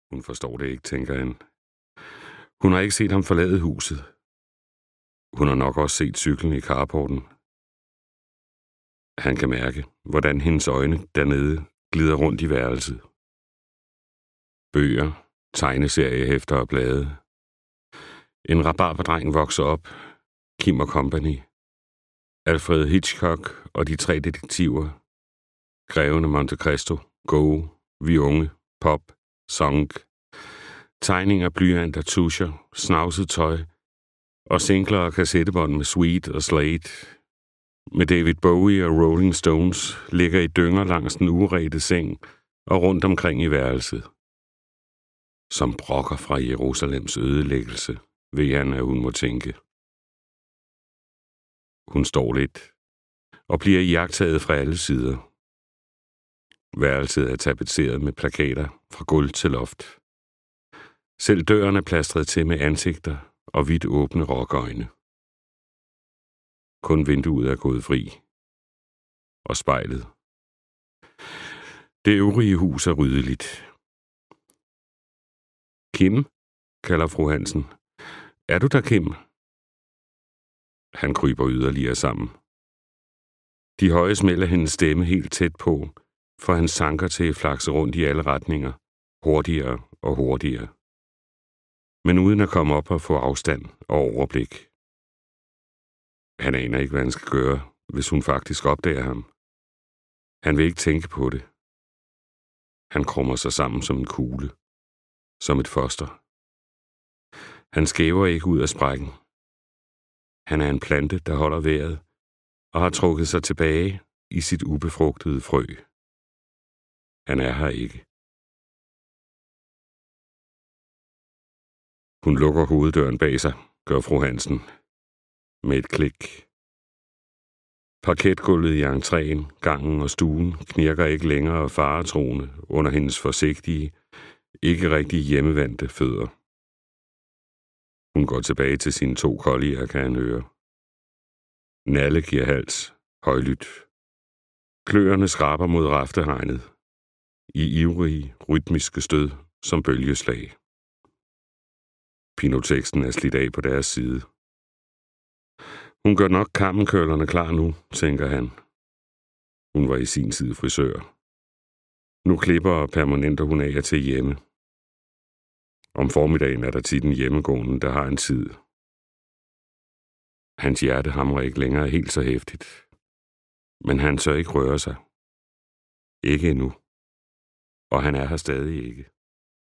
Hun forstår det ikke, tænker han. Hun har ikke set ham forlade huset. Hun har nok også set cyklen i carporten. Han kan mærke, hvordan hendes øjne dernede glider rundt i værelset. Bøger, tegneseriehæfter og blade. En rabarberdreng vokser op, Kim & Company, Alfred Hitchcock og de 3 detektiver, Greven af Monte Cristo, Go, Vi Unge, Pop, Song, tegninger, blyanter, tuscher, snavset tøj og singler og kassettebånd med Sweet og Slade. Med David Bowie og Rolling Stones ligger i dynger langs den urette seng og rundt omkring i værelset. Som brokker fra Jerusalems ødelæggelse, ved han, at hun må tænke. Hun står lidt og bliver iagttaget fra alle sider. Værelset er tapetseret med plakater fra gulv til loft. Selv døren er plastret til med ansigter og vidt åbne rokøjne. Kun vinduet er gået fri. Og spejlet. Det øvrige hus er ryddeligt. Kim, kalder fru Hansen. Er du der, Kim? Han kryber yderligere sammen. De høje smæld af hendes stemme helt tæt på, for han sanker til at flakse rundt i alle retninger, hurtigere og hurtigere. Men uden at komme op og få afstand og overblik. Han aner ikke, hvad han skal gøre, hvis hun faktisk opdager ham. Han vil ikke tænke på det. Han krummer sig sammen som en kugle. Som et foster. Han skæver ikke ud af sprækken. Han er en plante, der holder vejret, og har trukket sig tilbage i sit ubefrugtede frø. Han er her ikke. Hun lukker hoveddøren bag sig, gør fru Hansen. Med et klik. Parketgulvet i entréen, gangen og stuen knirker ikke længere faretroende under hendes forsigtige, ikke rigtig hjemmevandte fødder. Hun går tilbage til sine 2 kollier, kan han høre. Nalle giver hals, højlydt. Kløerne skraber mod raftehegnet. I ivrige, rytmiske stød som bølgeslag. Pinoteksten er slidt af på deres side. Hun gør nok kammenkørlerne klar nu, tænker han. Hun var i sin tid frisør. Nu klipper og permanenter hun af til hjemme. Om formiddagen er der tit en hjemmegående, der har en tid. Hans hjerte hamrer ikke længere helt så hæftigt. Men han tør ikke røre sig. Ikke endnu. Og han er her stadig ikke.